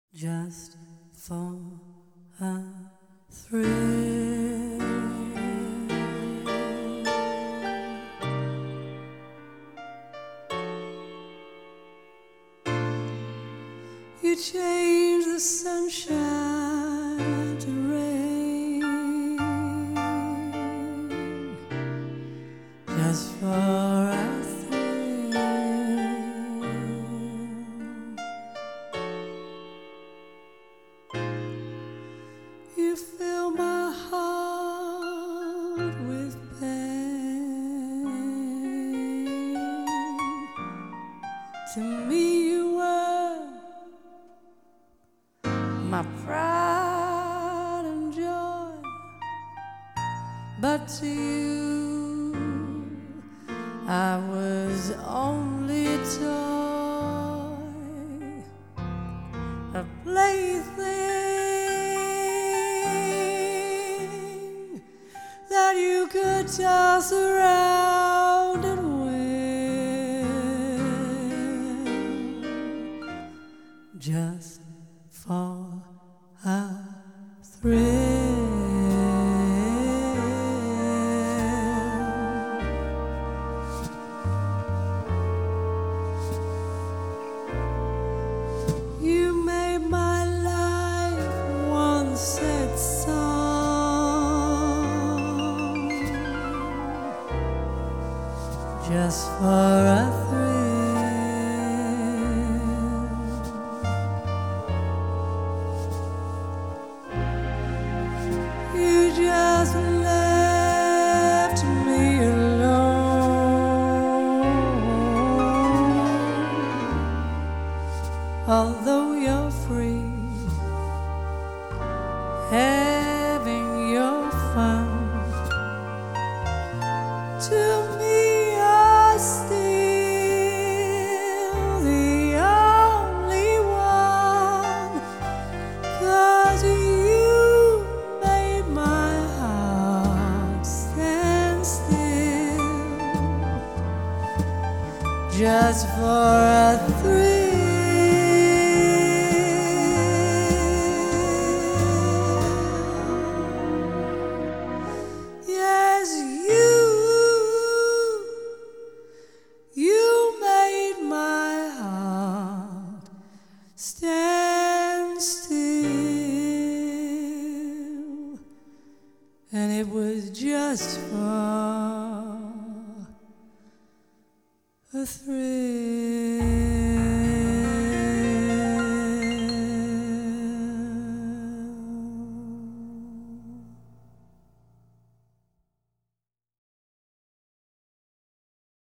just for a thrill. You change the sunshine to rain just for a thrill. You fill my heart with pain. To me you were my pride and joy, but to you I was only a toy, a plaything that you could toss around and win, just for a thrill. You made my life one sad song, just for a thrill. You just left me alone. Although you're free, having your fun, to me you're still the only one, 'cause you made my heart stand still, just for a thrill. Yes, you made my heart stand still, and it was just for a thrill.